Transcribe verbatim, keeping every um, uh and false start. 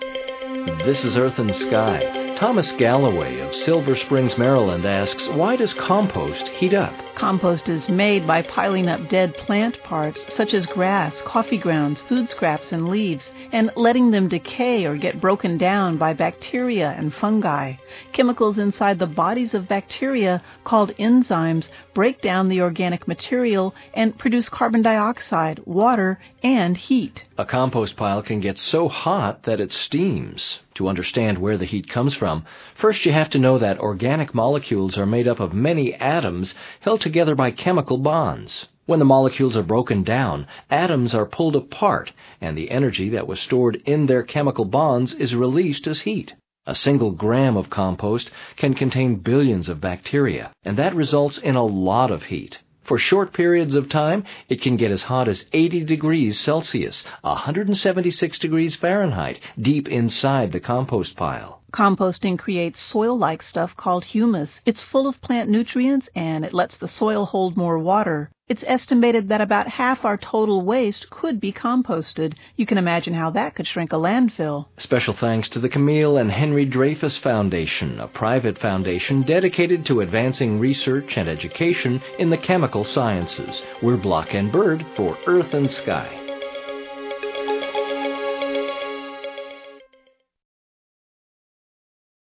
This is Earth and Sky. Thomas Galloway of Silver Springs, Maryland asks, why does compost heat up? Compost is made by piling up dead plant parts, such as grass, coffee grounds, food scraps, and leaves, and letting them decay or get broken down by bacteria and fungi. Chemicals inside the bodies of bacteria, called enzymes, break down the organic material and produce carbon dioxide, water, and heat. A compost pile can get so hot that it steams. To understand where the heat comes from, first you have to know that organic molecules are made up of many atoms held together by chemical bonds. When the molecules are broken down, atoms are pulled apart, and the energy that was stored in their chemical bonds is released as heat. A single gram of compost can contain billions of bacteria, and that results in a lot of heat. For short periods of time, it can get as hot as eighty degrees Celsius, one hundred seventy-six degrees Fahrenheit, deep inside the compost pile. Composting creates soil-like stuff called humus. It's full of plant nutrients, and it lets the soil hold more water. It's estimated that about half our total waste could be composted. You can imagine how that could shrink a landfill. Special thanks to the Camille and Henry Dreyfus Foundation, a private foundation dedicated to advancing research and education in the chemical sciences. We're Block and Bird for Earth and Sky.